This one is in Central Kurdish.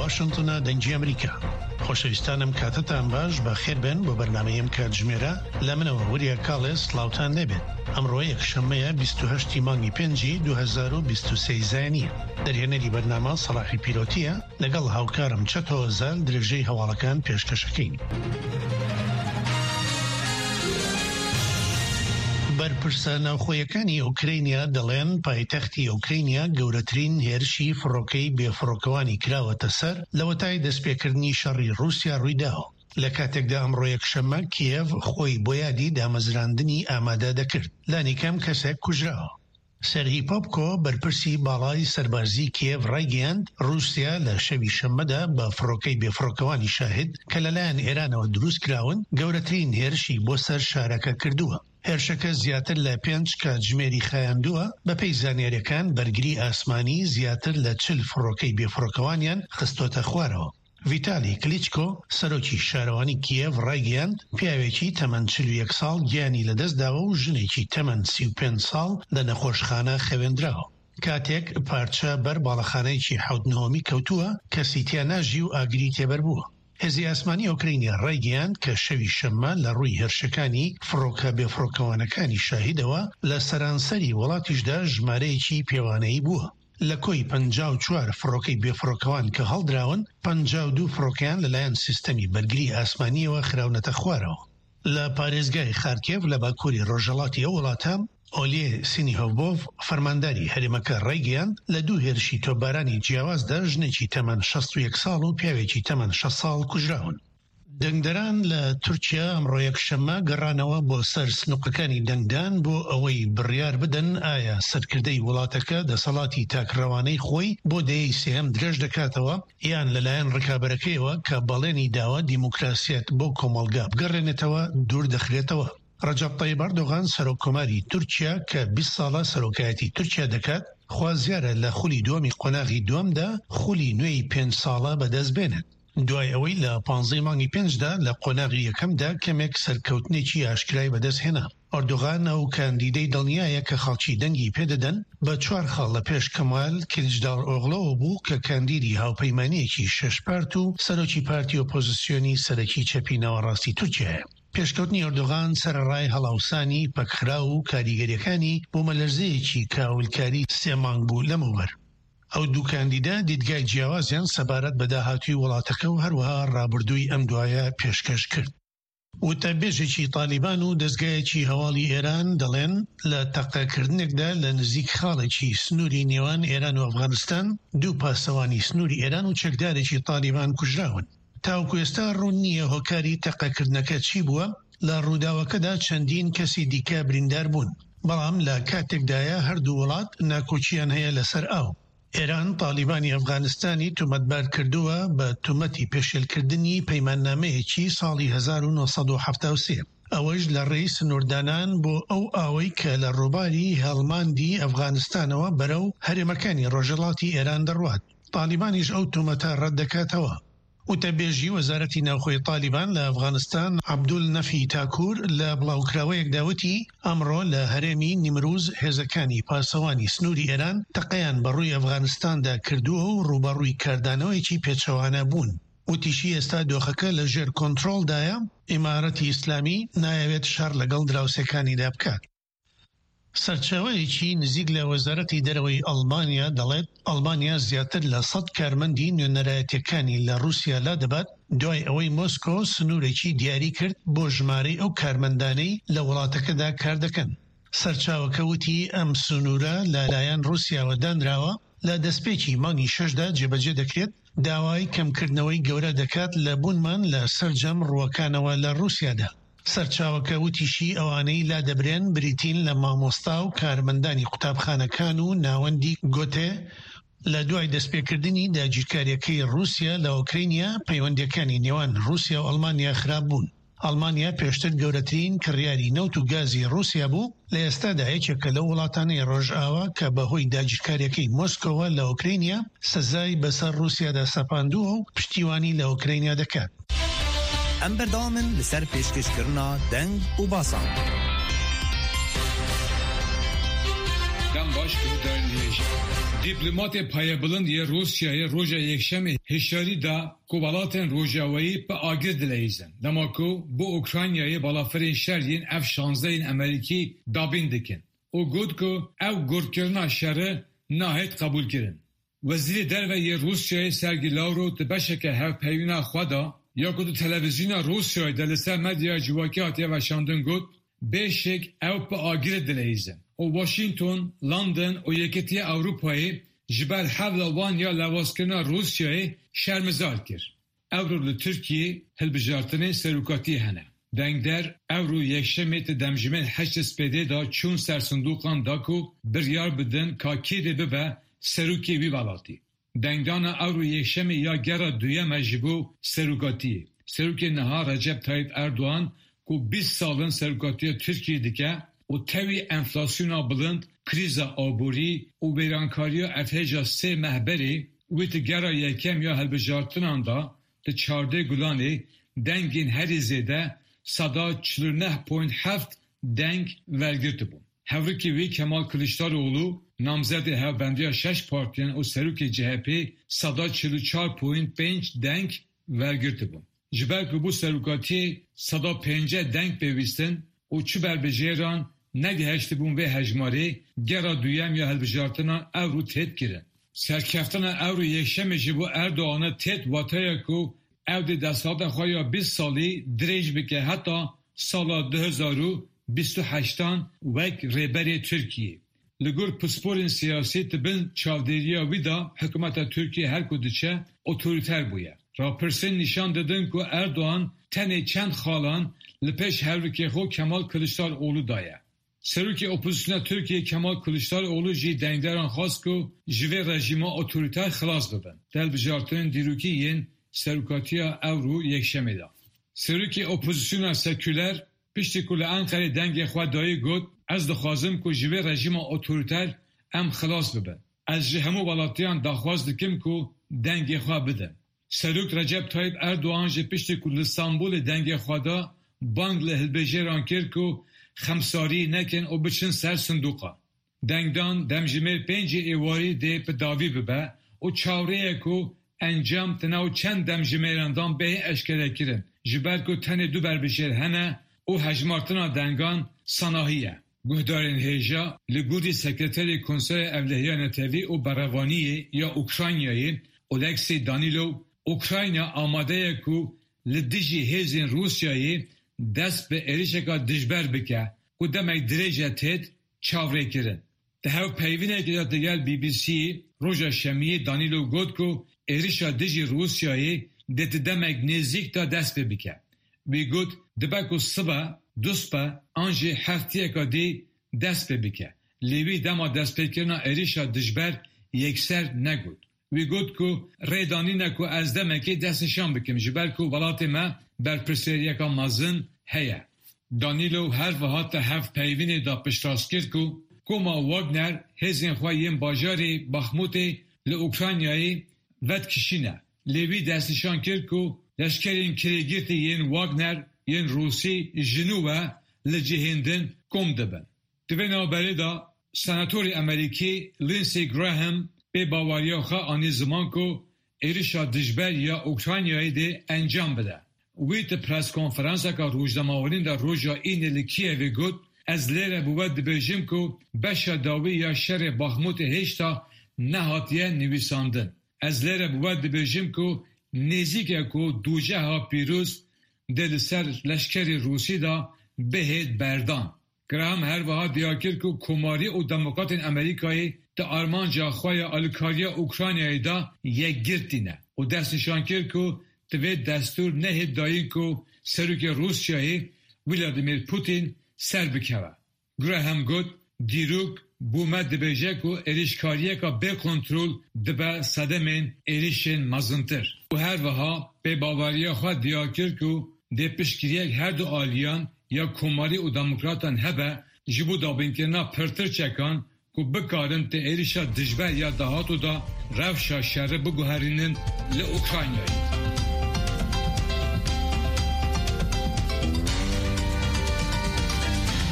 واشنطن دەنگی ئەمریکا. خۆشەویستانم کاتتان باش بە خێر بن بۆ بەرنامەیەم کاتژمێرە لە منەوە وریە کاڵێس سڵاوتان لێبێت. ئەمڕۆ یەکشەممەیە 28 مانگی پێنجی 2023 زایانیە. دەرهێنەری بەرنامە سەلاحی پیرۆتیە لەگەڵ هاوکارم چەتەوە زال درێژەی هەواڵەکان پێشکەشەکەین. بەرپرسە ناوخۆیەکانی ئوکرینیا دەڵێن پایتەختی ئوکرینیا گەورەترین هێرشی فڕۆکەی بێفڕۆکەوانی کراوەتە سەر لەوەتای دەستپێکردنی شەڕی رووسیا ڕوویداوە. لە کاتێکدا ئەمڕۆ یەکشەممە کیێڤ خۆی بۆ یادی دامەزراندنی ئامادە دەکرد. لانیکەم کەسێک کوژراوە. سەرهی پۆپکۆ بەرپرسی باڵای سەربازی کیێڤ ڕایگەیاند رووسیا لە شەوی شەممەدا بە فڕۆکەی بێفڕۆکەوانی شاهد کە لەلایەن ئێرانەوە دروست کراون گەورەترین هێرشی بۆ سەر شارەکە کردووە. هێرشەکە زیاتر لە 5 کاتژمێری خایاندووە بە پێی زانیاریەکان بەرگری ئاسمانی زیاتر لە 40 فڕۆکەی بێفڕۆکەوانیان خستۆتە خوارەوە. ڤیتالی کلیچکۆ سەرۆکی شارەوانی کیێڤ ڕایگەیاند پیاوێکی تەمەن 41 ساڵ گیانی لەدەستداوە و ژنێکی تەمەن 35 ساڵ لە نەخۆشخانە خەوێندراوە. کاتێک پارچە بەر باڵەخانەیەکی حەوتنەوەمی کەوتووە کەسی تیا ناژی و ئاگری تێبەر بووە. هێزی ئاسمانی ئۆکرینیا ڕایگەیاند کە شەوی شەممە لە ڕووی هێرشەکانی فڕۆکە بێفڕۆکەوانەکانی شاهیدەوە لە سەرانسەری وڵاتیشدا ژمارەیەکی پێوانەیی بووە. لە کۆی 54 فڕۆکەی بێفڕۆکەوان کە هەڵدراون 52 فڕۆکیان لەلایەن سیستەمی بەرگری ئاسمانیەوە خراونەتە خوارەوە. لە پارێزگای خارکێڤ لە باکووری ڕۆژهەڵاتی ئەو وڵاتە ئۆلیێ سینیهۆڤۆڤ فەرمانداری هەرێمەکە ڕایگەیاند لە 2 هێرشی تۆپبارانی جیاوازدا ژنێکی تەمەن 61 ساڵ و پیاوێکی تەمەن 6 ساڵ کوژراون. دەنگدەران لە تورکیا ئەمڕۆ یەکشەممە گەڕانەوە بۆ سەر سنوقەکانی دەنگدان بۆ ئەوەی بڕیار بدەن ئایا سەرکردەی وڵاتەکە دەسەڵاتی تاکڕەوانەی خۆی بۆ دەیەی سێهەم درێژ دەکاتەوە یان لەلایەن ڕکابەرەکەیەوە کە بەڵێنی داوە دیموکراسیەت بۆ کۆمەڵگا بگەڕێنێتەوە دوور دەخرێتەوە. ڕەجەب تەیب ئەردۆغان سەرۆکۆماری تورکیا کە 20 ساڵە سەرۆکایەتی تورکیا دەکات خوازیارە لە خولی دووەمی قۆناغی دووەمدا خولی نوێی 5 ساڵە بەدەست بێنێت. دوای ئەوەی لە 15 مانگی پێنجدا لە قۆناغی یەکەمدا کەمێک سەرکەوتنێکی ئاشکرای بەدەست هێنا. ئەردۆغان ئەو کاندیدەی دڵنیایە کە خەڵکی دەنگی پێدەدەن بە 4 خاڵ لە پێش کەمال کلیچداڕۆغلۆوە بوو کە کاندیدی هاوپەیمانیەکی شەشپارت و سەرۆکی پارتی ئۆپۆزیسیۆنی سەرەکی چەپی ناوەڕاستی تورکیایە. پێشکەوتنی ئەردۆغان سەرەڕای هەڵاوسانی پەکخرا و کاریگەریەکانی بۆ مەلەرزەیەکی کاولکاری 3 مانگ بوو لەمەوبەر. ئەو دوو کاندیدا دیدگای جیاوازیان سەبارەت بە داهاتووی وڵاتەکە و هەروەها ڕابردووی ئەم دوایە پێشکەش کرد. وتەبێژێکی تالیبان و دەستگایەکی هەواڵی ئێران دەڵێن لە تەقەکردنێکدا لە نزیک خاڵێکی سنووری نێوان ئێران و ئەفغانستان 2 پاسەوانی سنووری ئێران و چەکدارێکی تالیبان کوژراون. تاوەکو ئێستا ڕوون نییە هۆکاری تەقەکردنەکە چی بووە. لە ڕووداوەکەدا چەندین کەسی دیکە بریندار بوون، بەڵام لە کاتێکدایە هەردوو وڵات ناکۆچیان هەیە لەسەر ئاو. ئێران تالیبانی ئەفغانستانی تومەتبار کردووە بە تومەتی پێشێلکردنی پەیماننامەیەکی ساڵی 1973. ئەوەش لە ڕێی سنووردانان بۆ ئەو ئاوەی کە لە ڕووباری هەڵماندی ئەفغانستانەوە بەرەو هەرێمەکانی ڕۆژهەڵاتی ئێران دەڕوات. تالیبانیش ئەو تومەتە ڕەت دەکاتەوە. وتەبێژی وەزارەتی ناوخۆی تالیبان لە ئەفغانستان عەبدول نەفی تاکوور لە بڵاوکراوەیەکدا وتی ئەمڕۆ لە هەرێمی نیمروز هێزەکانی پاسەوانی سنووری ئێران تەقەیان بەڕووی ئەفغانستاندا کردووە و ڕوبەڕووی کاردانەوەیەکی پێچەوانە بوون. وتیشی ئێستا دۆخەکە لە ژێر کۆنتڕۆڵدایە، ئیمارەتی ئیسلامی نایەوێت شەڕ لەگەڵ دراوسەکانیدا بکات. سەرچاوەیەکی نزیک لە وەزارەتی دەرەوەی ئەڵمانیا دەڵێت ئەڵمانیا زیاتر لە 100 کارمەندی نوێنەرایەتیەکانی لە رووسیا لا دەبات دوای ئەوەی مۆسکۆ سنوورێکی دیاری کرد بۆ ژمارەی ئەو کارمەندانەی لە وڵاتەکەدا کار دەکەن. سەرچاوەکە وتی ئەم سنوورە لەلایەن رووسیاوە دانراوە لە دەستپێکی مانگی 6دا جێبەجێ دەکرێت داوای کەمکردنەوەی گەورە دەکات لە بوونمان لە سەرجەم ڕووەکانەوە لە رووسیادا. سەرچاوەکە وتیشی ئەوانەی لا دەبرێن بریتین لە مامۆستا و کارمەندانی قوتابخانەکان و ناوەندی گۆتێ لە دوای دەستپێکردنی داگیرکاریەکەی رووسیا لە ئۆکرینیا پەیوەندیەکانی نێوان رووسیا و ئەڵمانیا خراپ بوون. ئەڵمانیا پێشتر گەورەترین کڕیاری نەوت و گازی رووسیا بوو، لە ئێستادا یەکێکە لە وڵاتانەی ڕۆژئاوا کە بەهۆی داگیرکاریەکەی مۆسکۆوە لە ئۆکرینیا سزای بەسەر رووسیادا سەپاندووە و پشتیوانی لە ئۆکرینیا دەکات. ئەم بەردەوامن لەسەر پێشکەشکردنا دەنگ و باسان. دم باش گفتار نیش دیپلمات پایه‌بلند روسیای روزا یکشنبه هشداری دا کوبالاتن روجاوی به آگر دلیزن دماکو با اوکراینای بالافرین شهرین F-16 امریکی دابین دکن او گفت که او گرکرنا شهر نهایت قبول کردن وزیر دروی روسیای سرگی لاورو تبشک هف پیونا خدا یا که تلویزیون روسیای دلسر مدیا جواکی آتیا و شاندن گفت بیشک او به آگر دلیزن او واشنگتن، لندن و یکیتی اروپایی جبر حولوان یا لواسکنا روسیای شرمزار کرد. اورو ترکیه هلبجارتنه سروکاتی هنه. دنگدر اورو یکشنبه دمجمن 8 سپیده دا چون سرسندوقان داکو بریار بدن کاکی ده ببه سروکی وی بالاتی. دنگدانا اورو یکشنبه یا گرا دویه مجبو سروکاتی. سروکی نها رجب طایب اردوان کو 20 سالن سروکاتی ترکیه دیگه و تاوی انفلاسیونا بلند کریزا آبوری و بیرانکاریا افهجا 3 مهبری و تگرا یکم یا هلبجارتنان دا ده 14 گلانی دنگین هری زیده صدا 49.7 دنگ vergirti bu. Hevriki ve Kemal Kılıçdaroğlu namzed hevbendiya 6 partiyen o seruki CHP sada 44.5 deng vergirti bu. Jiber ki bu serukati sada 5 deng bevistin o çiber beceran negi heşti bun ve hecmari gera duyem ya helbijartına evru tet girin. Serkeftana evru yekşemeci bu Erdoğan'a tet vataya ku evde destada xoya 20 sali direj bike hatta sala 2028'tan vek reberi Türkiye. Ligur pasporin siyasi tibin çavderiya vida hükümeta Türkiye her kudiçe otoriter buya. Rapersin nişan dedin ku Erdoğan tene çend xalan lipeş hevrike xo Kemal Kılıçdaroğlu daya. Seruki opozisyona Türkiye Kemal Kılıçdaroğlu ji dengderan xas ku jive rejima otoriter xılas bibin. Delbijartın diruki yin serukatiya evru yekşemeda. Seruki opozisyona seküler pişti ku li Ankara denge xwe dayê got ez dixwazim ku ji vê rejima otoriter em xilas bibin. Ez ji hemû welatiyan daxwaz dikim ku dengê xwe bidin. Serok Recep Tayyip Erdoğan ji piştî ku li Stenbolê dengê xwe da bang li hilbijêran kir ku xemsarî nekin û biçin ser sindoqa. Dengdan demjimêr 5 êwarî dê bi davî bibe û çawreyek ku encam tinaw çend demjimêrandan bêhî eşkere kirin. Ji ber ku tenê du berbijêr hene û hejmartina dengan sanahiye. Guhdarên hêja li gudî sekreterê Konseya Evliya Netewî û Berevaniyê ya Ukraynayê Oleksij Danilov Ukrayna amadeye ku li dijî hêzên Rusyayê dest bi êrişeka dijber bike ku demek dirêje têt çavrê kirin. Di hev peyvînekê de digel BBC'yê roja şemiyê Danilov got ku êrişa dijî Rusyayê dê ti demek nêzik da dest pê bike. Wî got dibe ku siba duspa an jî heftiyeka dê dest pê bike. Lê wî dema destpêkirina êrişa dijber yekser negot. Wî got ku rêdanîne ku ez demekê destnîşan bikim ji ber ku welatê me berpirsêriyeka mezin heye. Danilov her wiha te hev peyvînê da piştrast kir ku koma Wagner hêzên xwe yên bajarê Baxmutê li Ukraynayê vedkişîne. Lê wî destnîşan kir ku leşkerên kirêgirtî yên Wagner yên Rûsî ji nû ve li cihêndin kom dibin. Di vê navberê da senatorê Amerîkî Lindsey Graham bê bawariya xwe anî ziman ku êrişa dijber ya Ukraynayê dê encam bide. Wî ti preskonferanseka rojnamewarîn de roja înê li Kievê got ez lêre bi we dibêjim ku beşa dawî ya şerê Baxmutê hêşta nehatiye nivîsandin. Ez lêre bi we dibêjim ku nêzik ku dûceha pîroz dê li ser leşkerê Rûsî da bihêt berdan. Graham her wiha diyakir ku komarî û demokratên Amerîkayê di armanca xwe ya alîkariya Ukraynayê da yekgirtîne û destnîşan kir ku di vê destûr nehê dayîn ku serokê Rusyayê Vladimir Putin ser bikeve. Graham got dîrok bûme dibêje ku êrişkariyeka bêkontrol dibe sedemên êrişên mezintir. û her wiha bêbaweriya xwe diyakir ku dê piştgiriyek her du aliyan ya komarî û demokratan hebe ji bo dabînkirina pirtir çekan ku bikarin te êrişa dijber ya dahatû da rewşa şerê biguherînin li Ukraynayê.